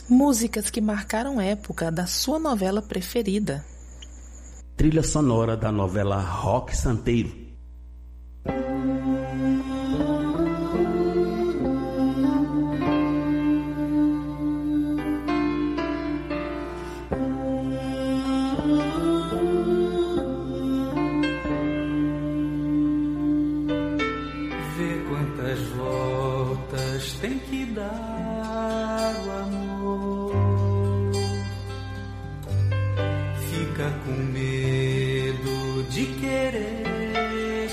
Músicas que marcaram época da sua novela preferida. Trilha sonora da novela Roque Santeiro. Vê quantas voltas tem que dar o amor. Fica com medo de querer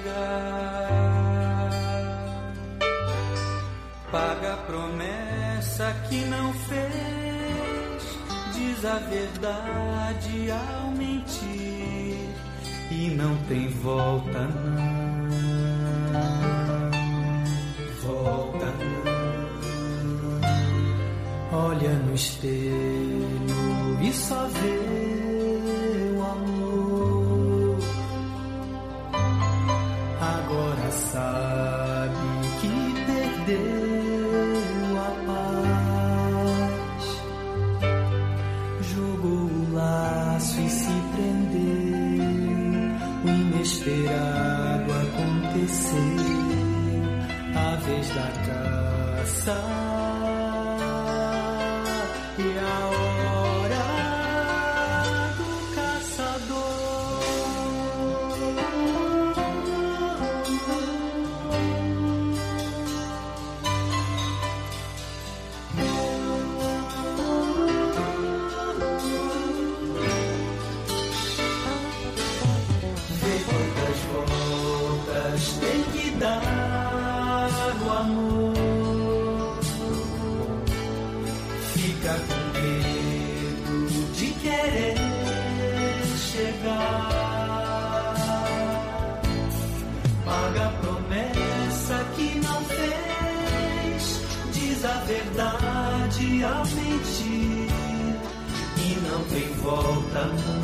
chegar. Paga a promessa que não fez. Diz a verdade ao mentir. E não tem volta não. Volta não. Olha no espelho e só vê o amor. Agora sabe que perdeu a paz. Jogou o laço e se prendeu. O inesperado aconteceu. A vez da caça e a hora do caçador. Vê quantas voltas tem que dar o amor. Fica com medo de querer chegar. Paga a promessa que não fez. Diz a verdade ao mentir. E não tem volta não.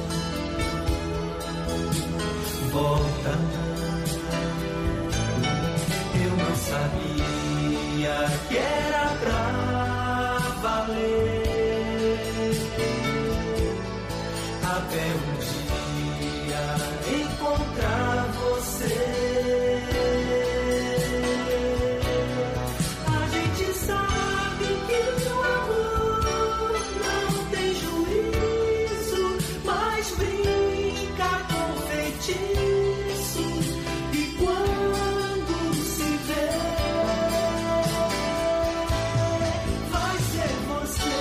Volta não. Eu não sabia que era pra valer. Até um dia encontrar você. A gente sabe que o amor não tem juízo, mas brinca com feitiço. E quando se vê, vai ser você.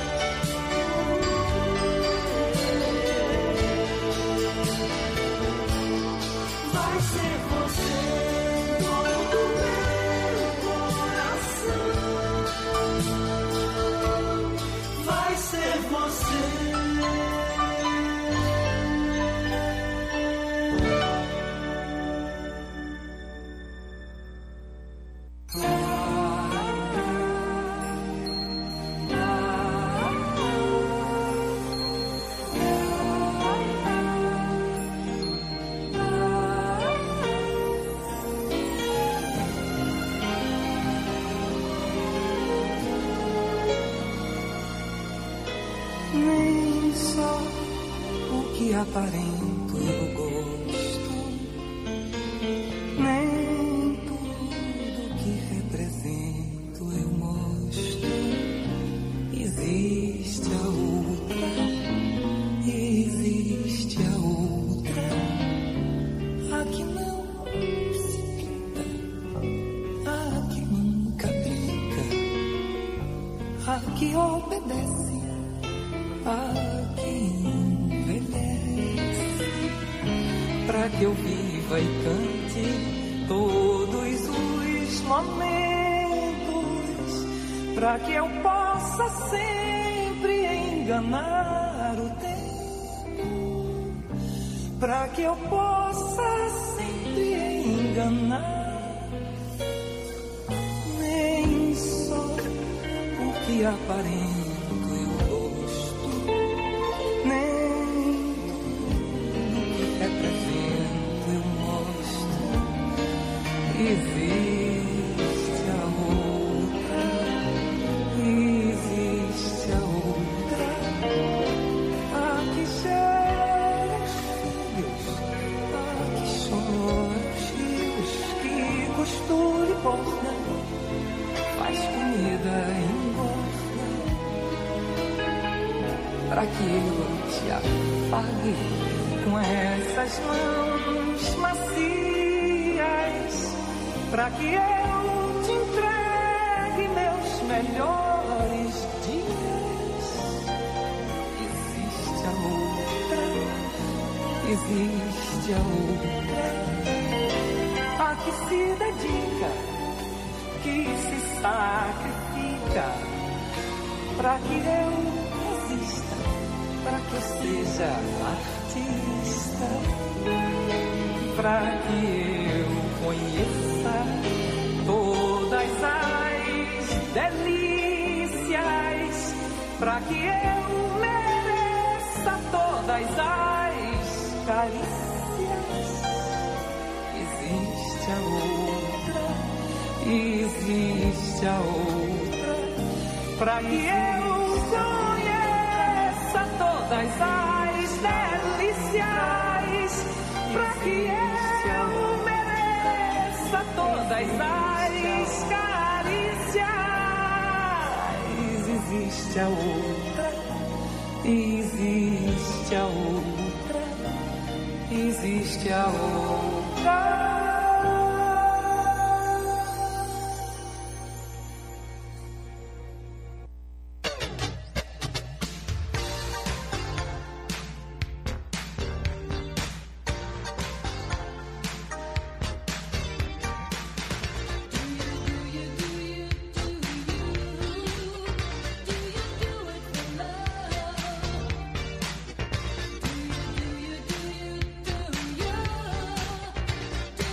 Vai ser você, todo meu coração. Vai ser você. Nem só o que aparento eu gosto, nem tudo que represento eu mostro. Existe a outra, existe a outra, a que não se pinta, a que nunca brinca, a que obedece, a que envelhece, pra que eu viva e cante todos os momentos, pra que eu possa sempre enganar o tempo, pra que eu possa sempre enganar. Nem só o que aparenta existe a outra, existe pra que eu te afague com essas mãos macias, pra que eu te entregue meus melhores dias. Existe a outra, existe a outra, a que se dedica, que se sacrifica, pra que eu exista, pra que eu seja artista, pra que eu conheça todas as delícias, pra que eu mereça todas as carícias. Existe a outra, existe a outra, pra que eu conheça todas as delícias, pra que eu mereça todas as carícias. Existe a outra, existe a outra, existe a outra. Do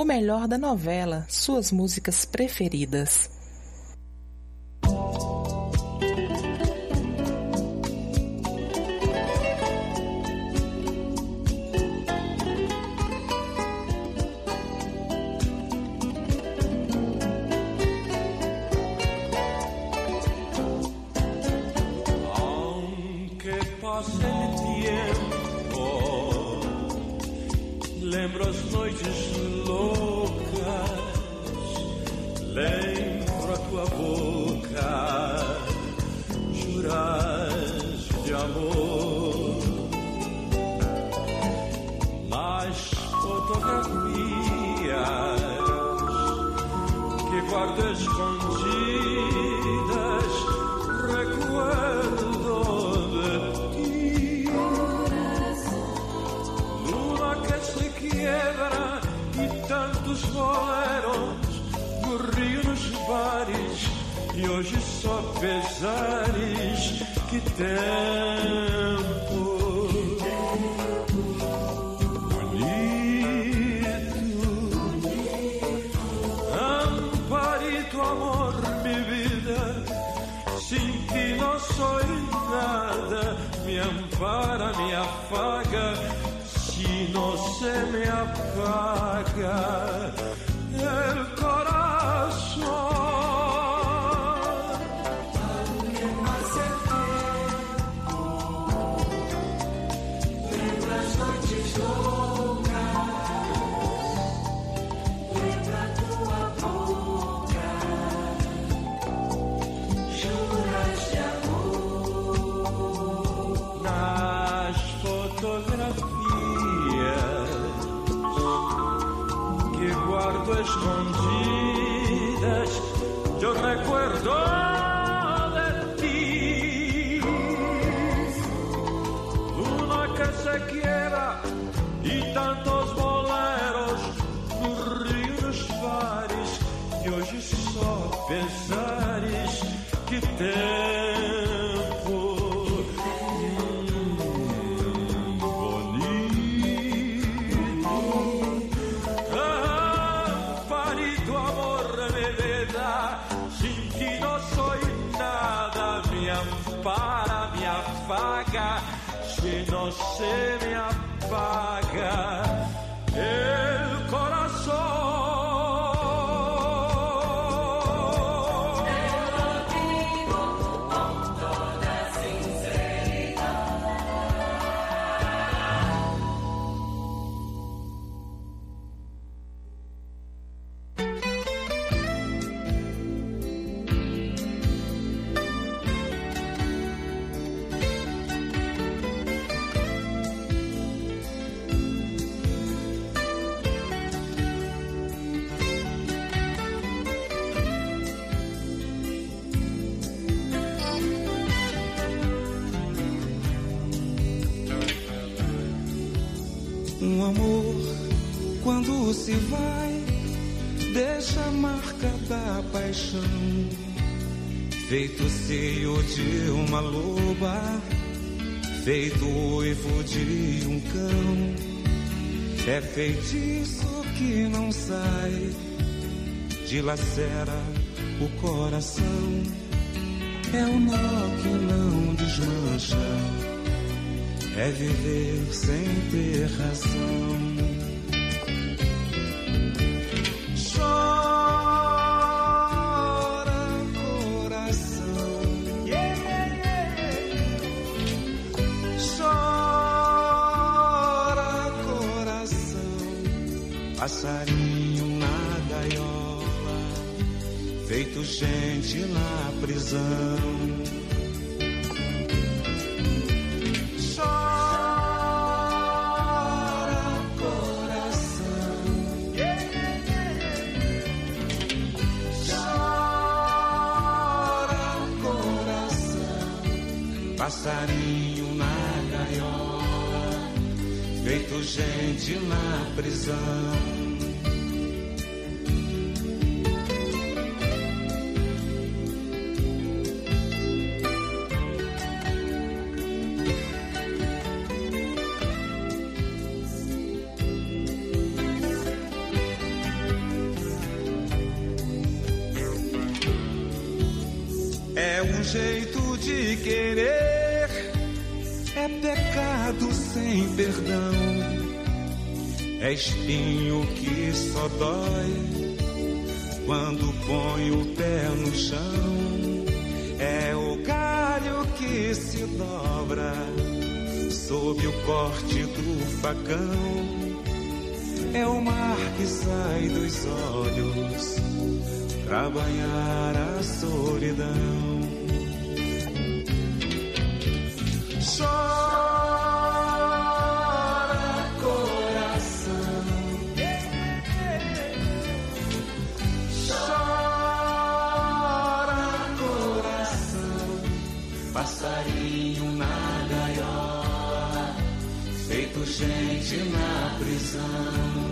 o melhor da novela, suas músicas preferidas. Lembro as noites loucas, lembro a tua boca, juras de amor. Nas fotografias que guardo escondidas, recuerdo de ti. Luna que se quiebra e tantos boleros no rio, nos bares, e hoje só pesares. Que tempo bonito, Amparito, amor, mi vida, sin ti no soy nada. Me ampara, me afaga, si no se me apaga el corazón. Alguien hace tiempo, lembra as noites loucas, lembra tua boca, juras de amor. Nas fotografias que guardo escondidas, yo recuerdo de ti. Luna que se quiebra y tantos boleros no rio, nos bares, e hoje só pesares. Que tempo para me apaga, si no se me apaga el corazón. Te lo digo con toda sinceridad. Amor, quando se vai, deixa a marca da paixão, feito seio de uma loba, feito uivo de um cão. É feitiço que não sai, dilacera o coração. É o nó que não desmancha, é viver sem ter razão. Chora, coração, chora, coração. Passarinho na gaiola, feito gente na prisão. Passarinho na gaiola, feito gente na prisão. É um jeito de querer, é pecado sem perdão, é espinho que só dói quando põe o pé no chão, é o galho que se dobra sob o corte do facão, é o mar que sai dos olhos pra banhar a solidão. Chora, coração, chora, coração, passarinho na gaiola, feito gente na prisão.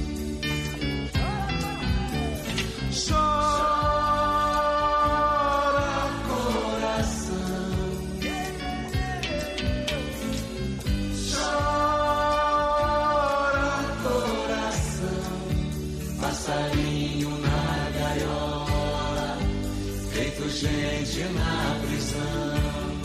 Gente na prisão.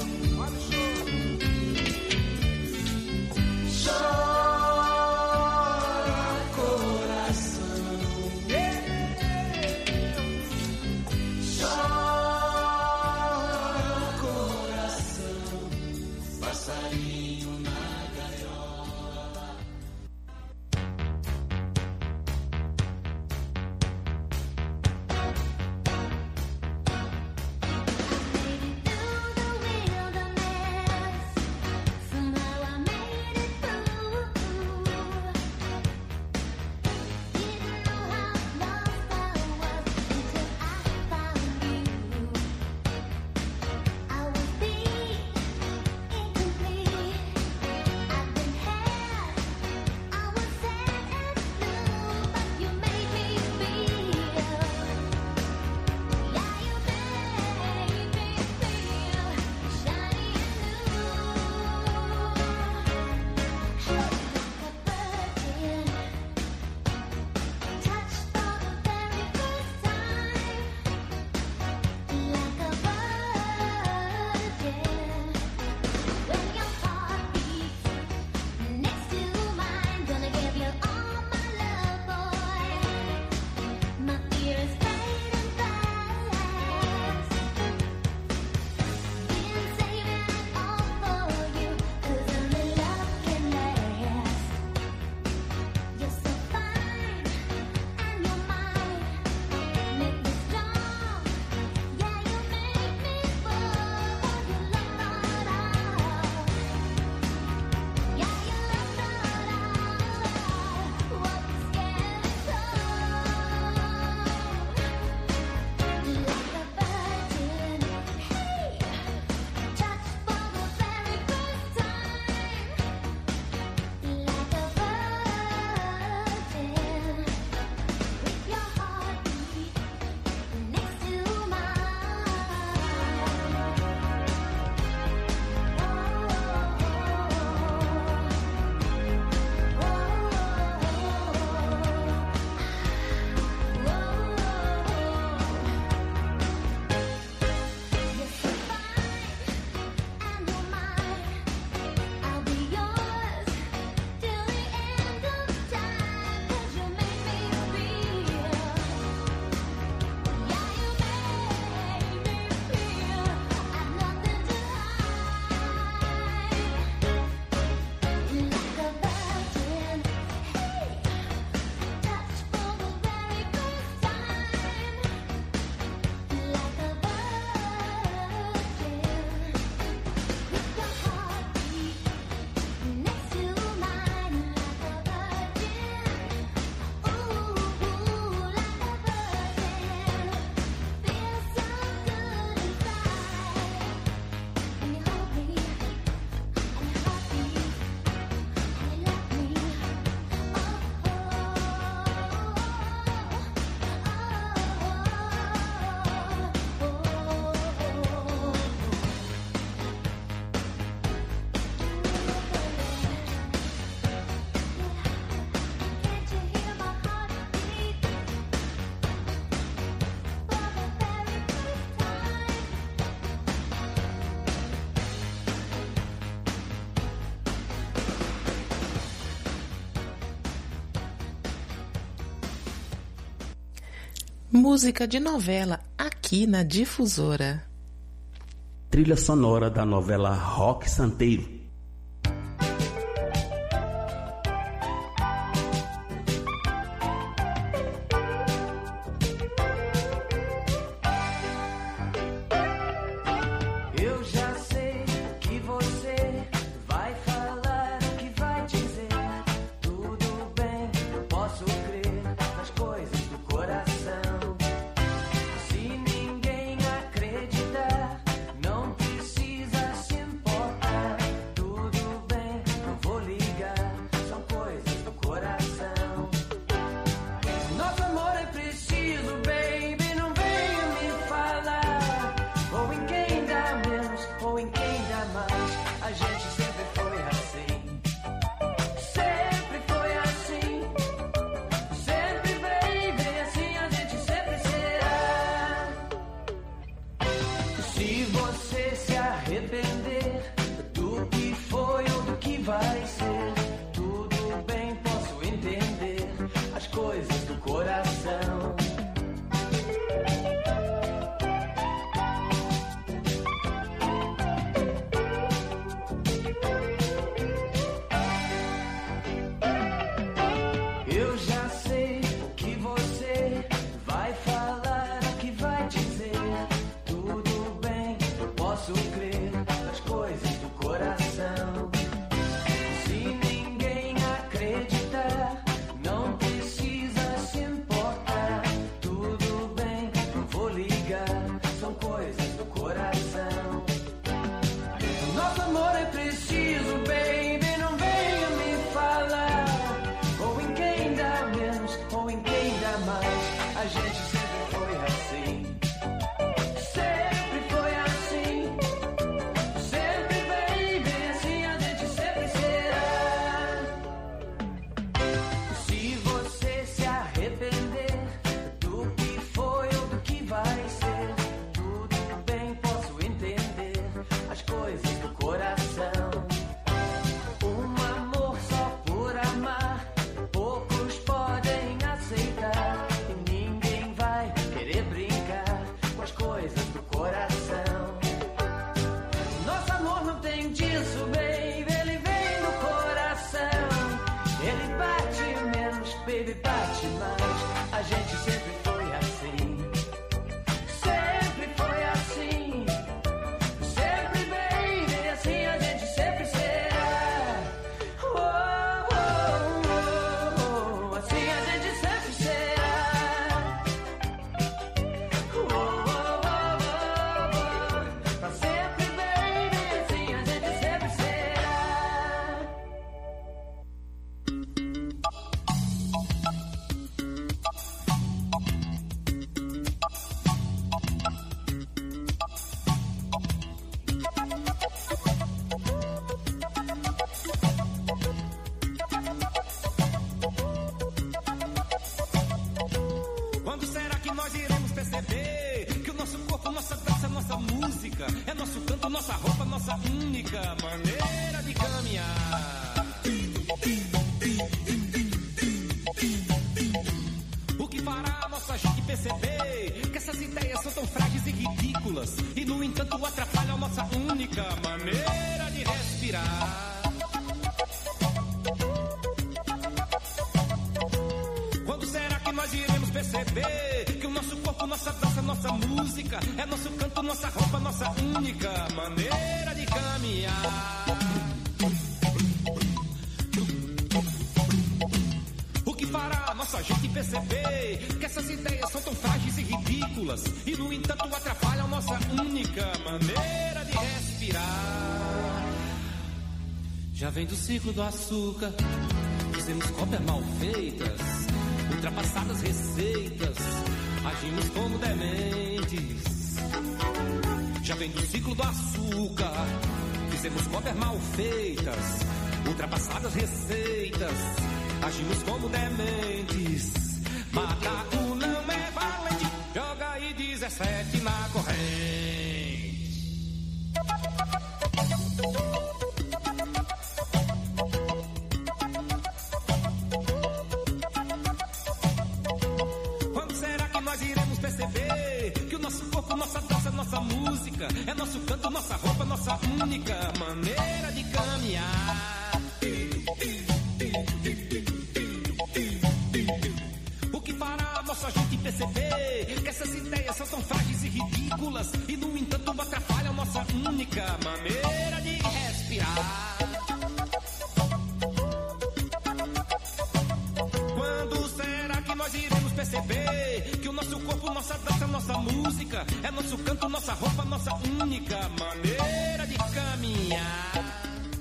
Chora, coração. Chora, coração. Passarinho na gaiola. Down the Música de novela aqui na Difusora. Trilha sonora da novela Rock Santeiro. Vem do ciclo do açúcar, fizemos cópias mal feitas, ultrapassadas receitas, agimos como dementes. Já vem do ciclo do açúcar, fizemos cópias mal feitas, ultrapassadas receitas, agimos como dementes. Macaco não é valente, joga aí 17 na corrente. Quando será que nós iremos canto, nossa roupa, nossa única maneira de caminhar. O que fará a nossa gente perceber que essas ideias são tão frágeis e ridículas e, no entanto, atrapalham nossa única maneira de respirar. Quando será que nós iremos perceber que o nosso corpo, nossa dança, nossa música é nosso canto, nossa roupa, nossa única maneira de caminhar?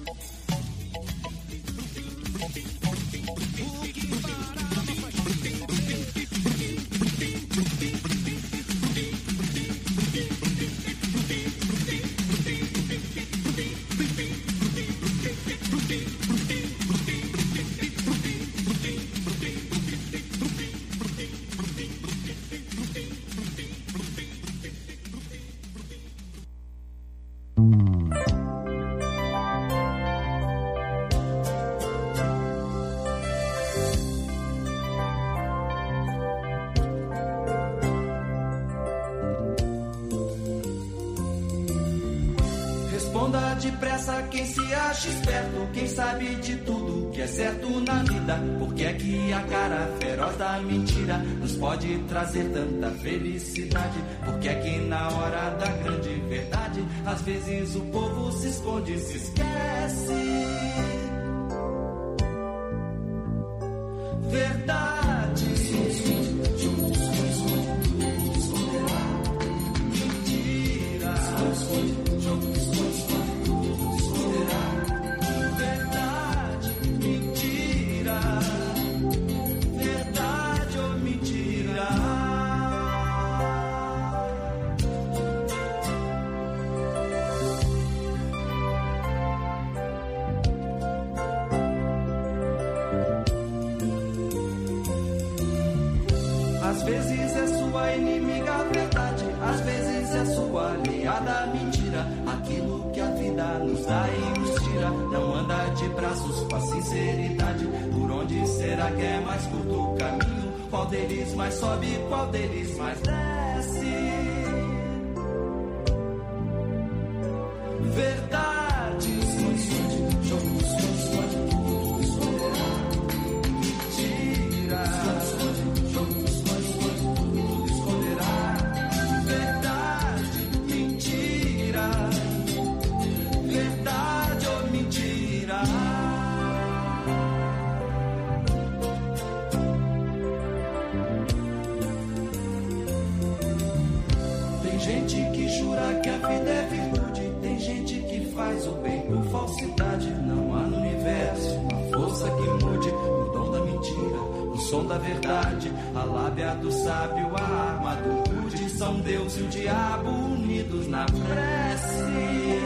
Responda depressa quem se acha esperto, quem sabe de tudo que é certo na vida. Por que é que a cara feroz da mentira nos pode trazer tanta felicidade? Por que é que na hora da grande verdade às vezes o povo se esconde e se esquece? Verdade. Às vezes é sua inimiga a verdade, às vezes é sua aliada a mentira. Aquilo que a vida nos dá e nos tira não anda de braços com a sinceridade. Por onde será que é mais curto o caminho? Qual deles mais sobe, qual deles mais desce? Verdade. Tem gente que jura que a vida é virtude, tem gente que faz o bem por falsidade. Não há no universo uma força que mude o dom da mentira, o som da verdade, a lábia do sábio, a arma do rude. São Deus e o diabo unidos na prece.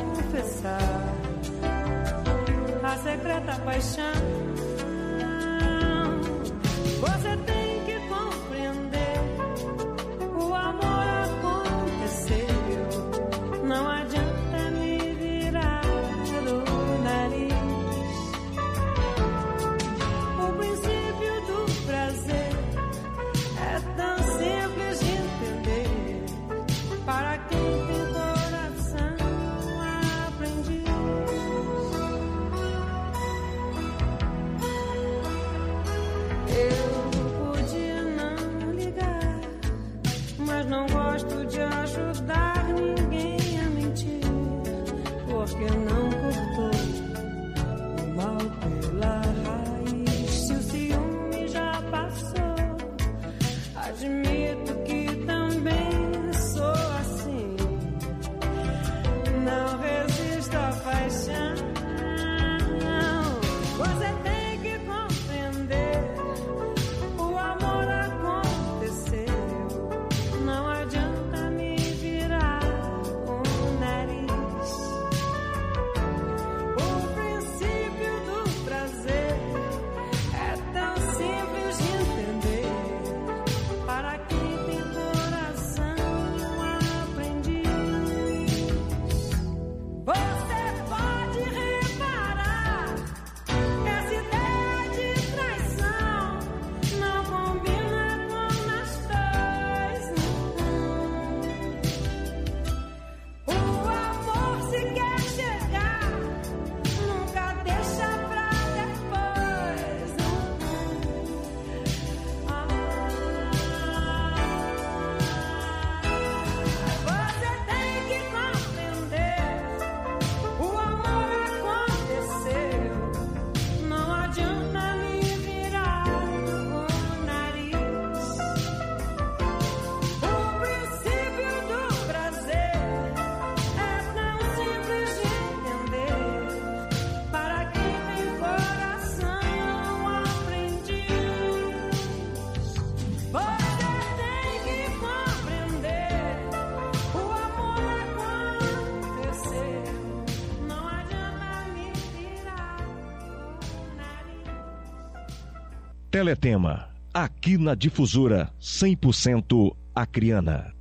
Secreta paixão Teletema, aqui na Difusora 100% acriana.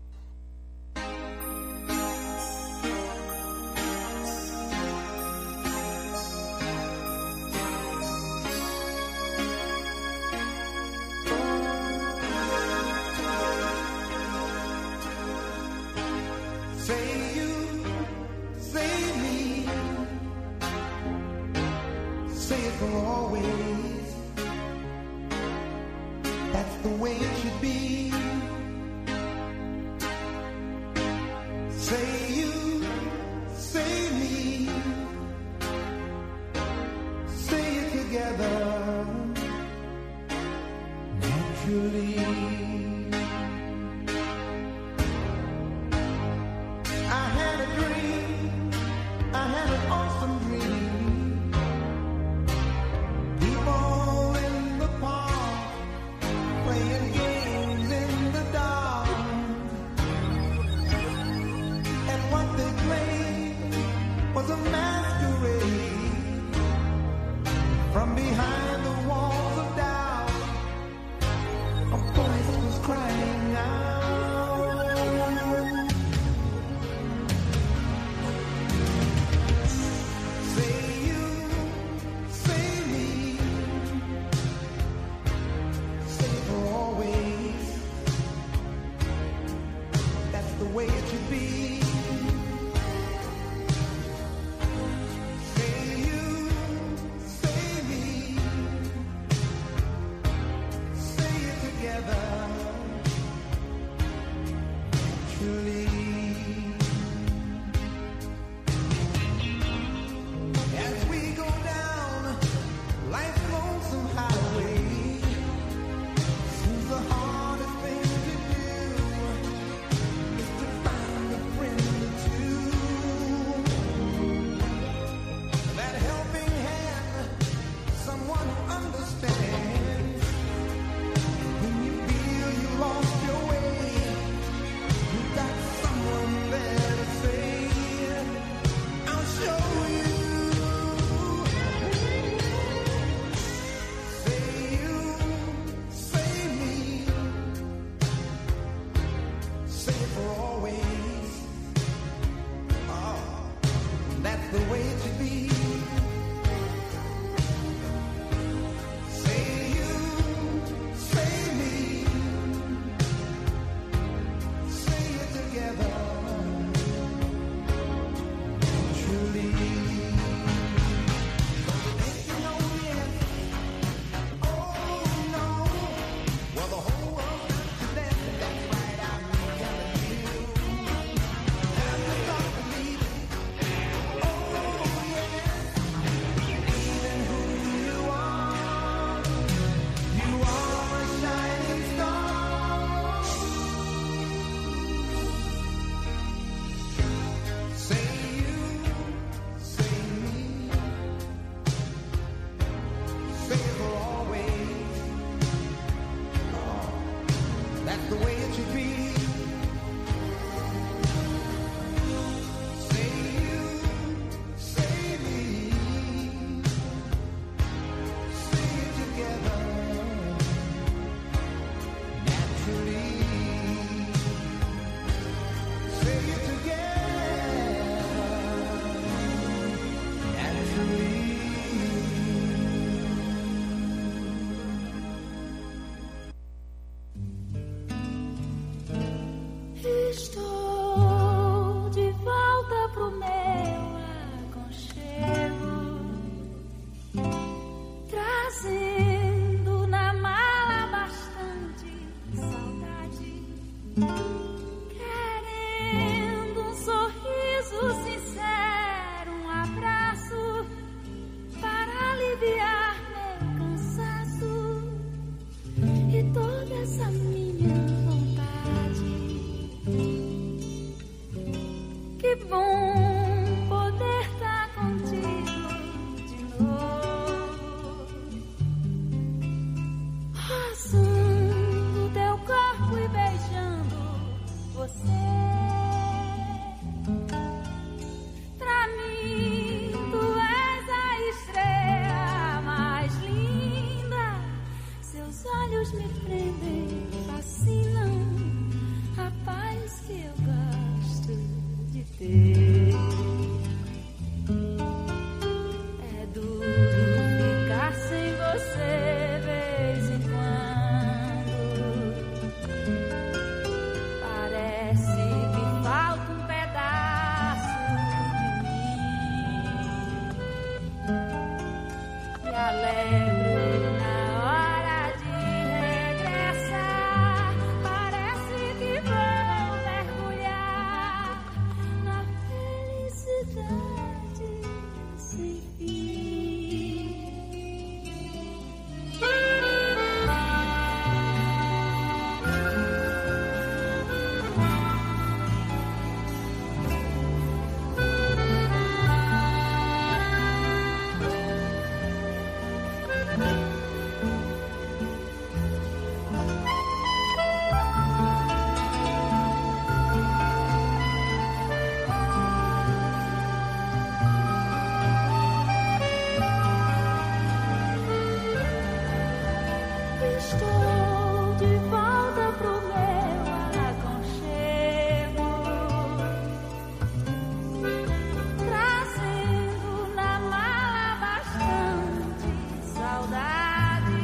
Seu olhos me prendem, fascinam, a paz que eu gosto de ter. É duro ficar sem você, vez em quando. Parece que falta um pedaço de mim. Me alegro na hora de regressar. Parece que vou mergulhar na felicidade sem fim. Estou de volta pro meu aconchego, trazendo na mala bastante saudade,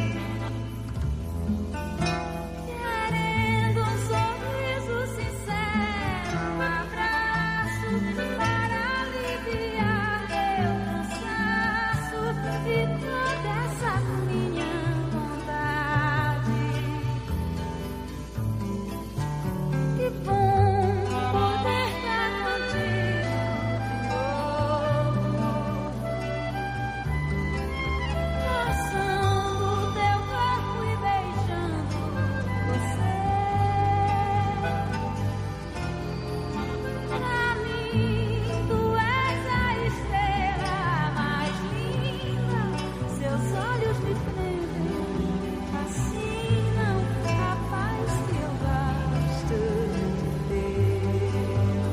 querendo um sorriso sincero, um abraço para aliviar meu cansaço e toda essa minha vontade. Que bom poder estar contigo de novo, abraçando teu corpo e beijando você. Pra mim, tu és a estrela mais linda, seus olhos me prendem, fascinam, a paz que eu gosto de ter.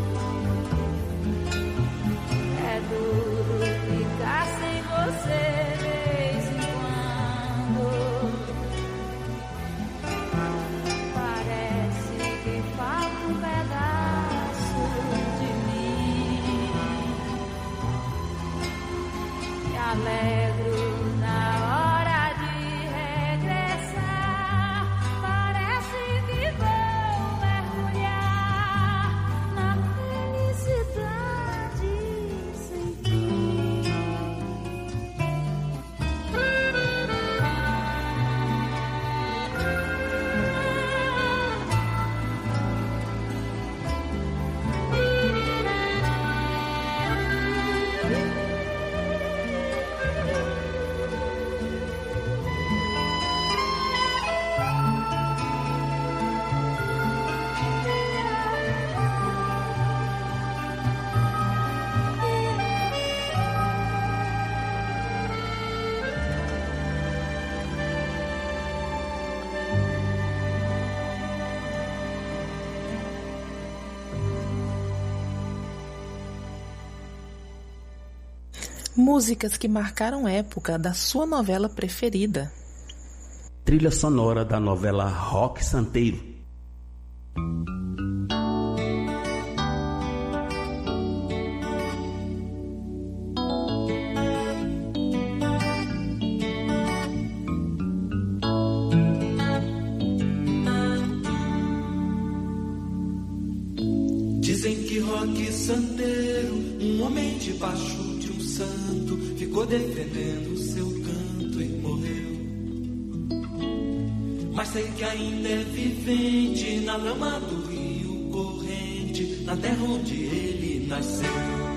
É duro ficar sem você, vez em quando. Parece que falta um pedaço de mim. Me alegro na hora de regressar. Parece que vou mergulhar na felicidade sem fim. Músicas que marcaram época da sua novela preferida. Trilha sonora da novela Roque Santeiro. Dizem que Roque Santeiro, um homem debaixo de um santo, ficou defendendo seu canto e morreu. Mas sei que ainda é vivente na lama do rio corrente, na terra onde ele nasceu.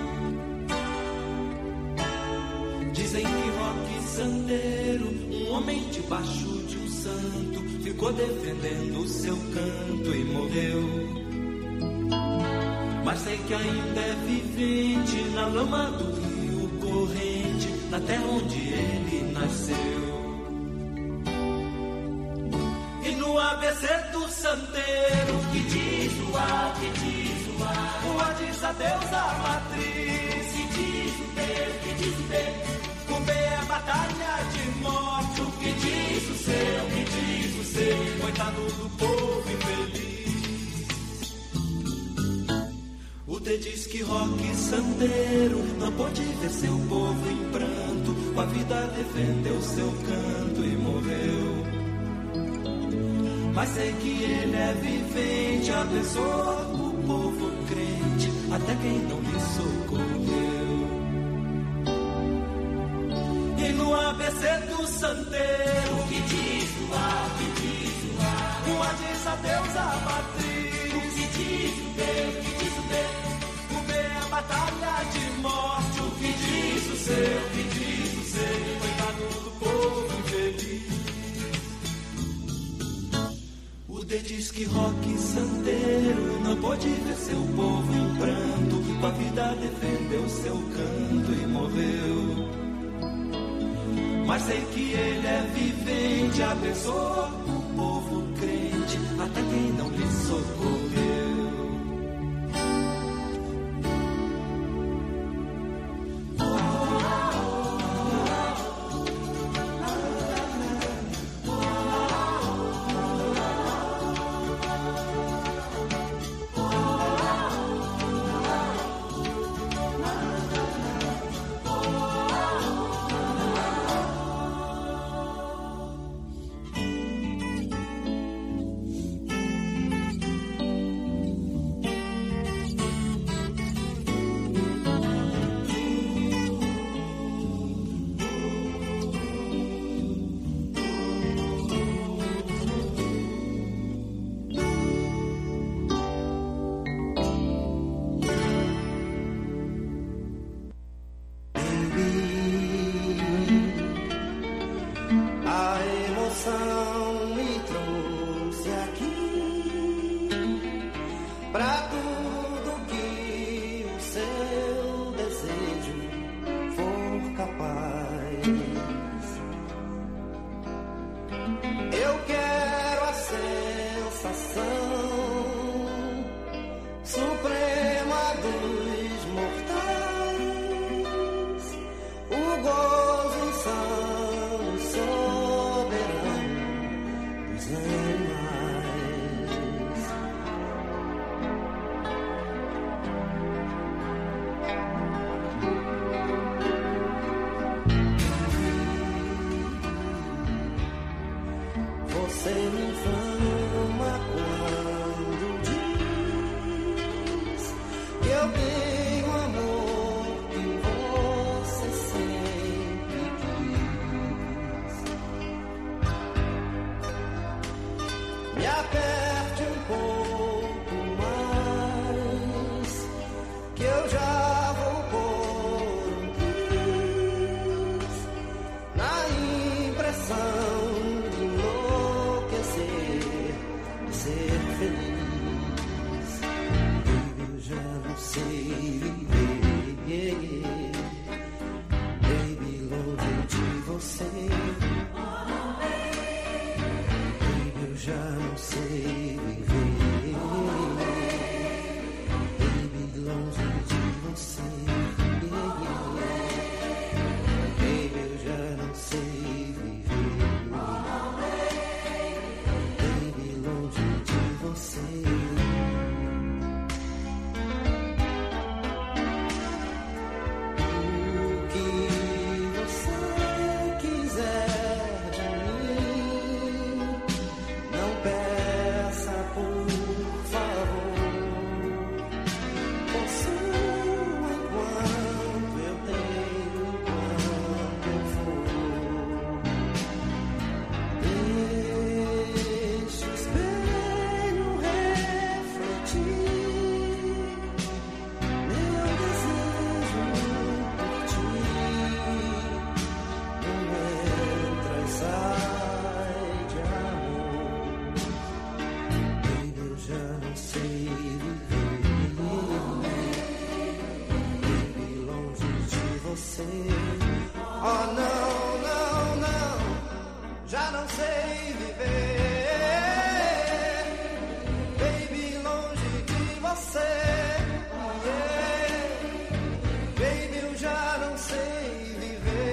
Dizem que Roque Santeiro, um homem debaixo de um santo, ficou defendendo seu canto e morreu. Mas sei que ainda é vivente na lama do rio corrente, na terra onde ele nasceu. E no ABC do santeiro, que diz o A, que diz o A, o A diz adeus à matriz, que diz o B, que diz o B, o B é batalha de morte, o que diz o seu, que diz coitado do povo infeliz. O te diz que rock santeiro não pôde ver seu povo em pranto, com a vida defendeu seu canto e morreu. Mas sei que ele é vivente, abençoa o povo crente, até quem não lhe socorreu. E no ABC do santeiro, o que diz o A, o que diz o A? O A diz adeus à matriz. O que diz o B, o que diz o B? O B é a batalha de morte. O que diz o C, o que diz o C? Coitado do povo infeliz. O D diz que rock santeiro não pôde ver seu povo em pranto, com a vida defendeu seu canto e morreu. Mas sei que ele é vivente, abençoa o povo crente, até quem não lhe socorreu.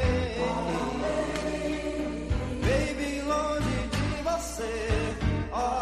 Baby, longe de você, oh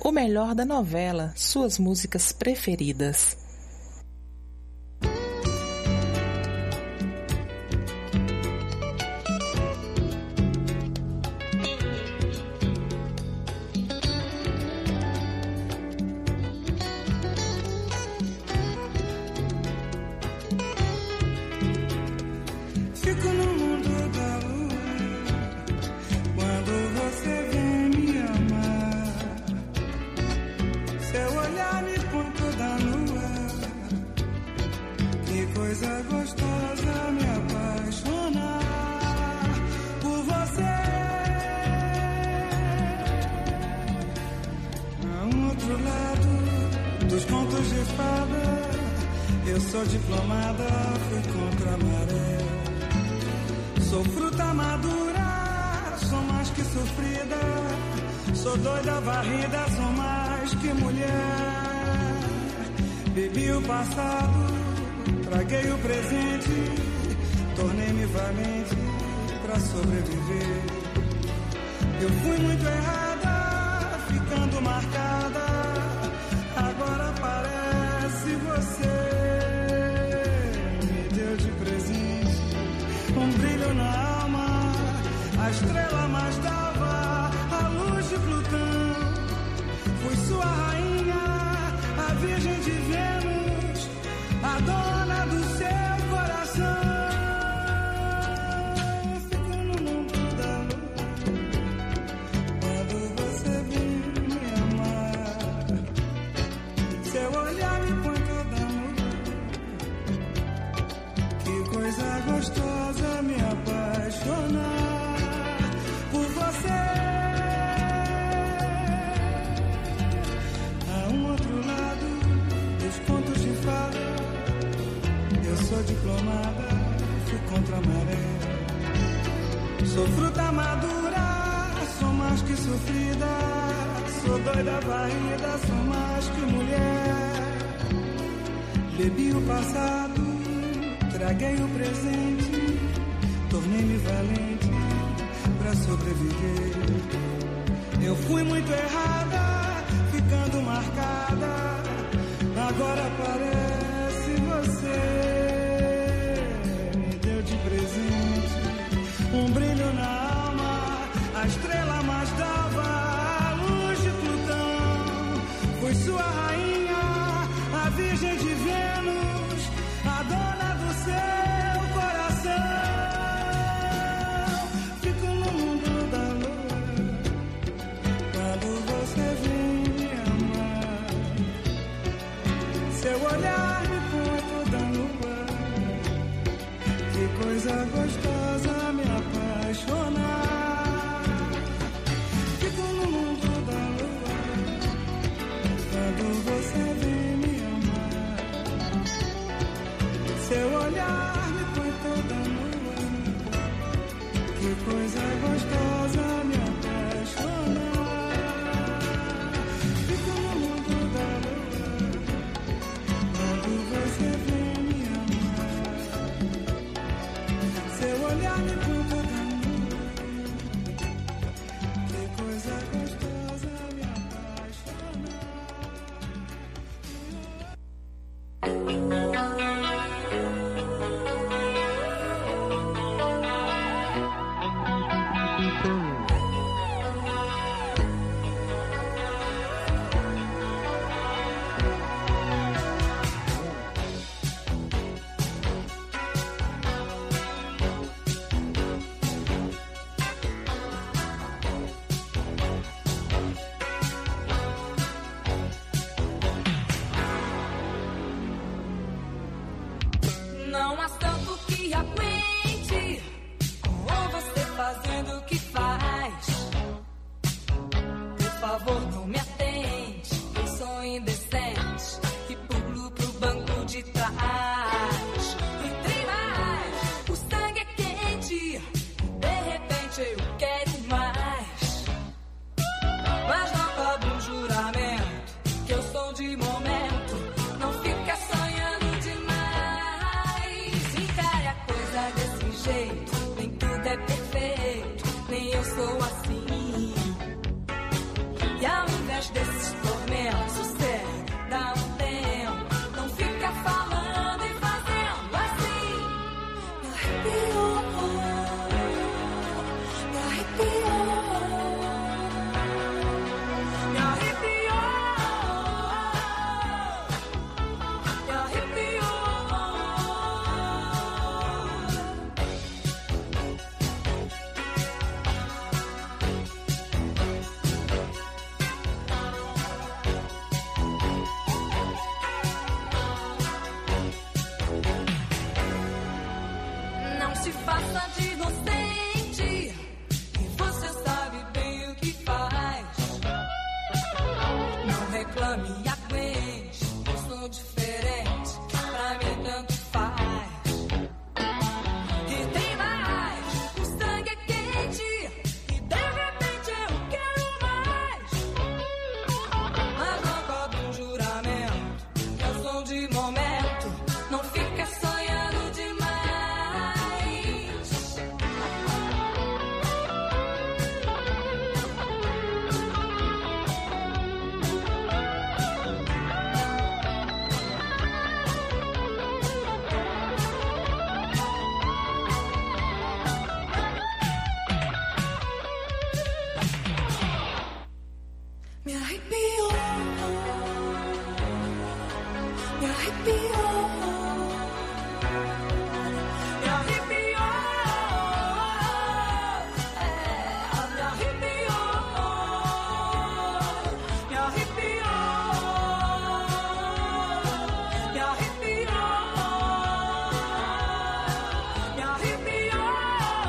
o melhor da novela, suas músicas preferidas. jeito, nem tudo é perfeito, nem eu sou assim.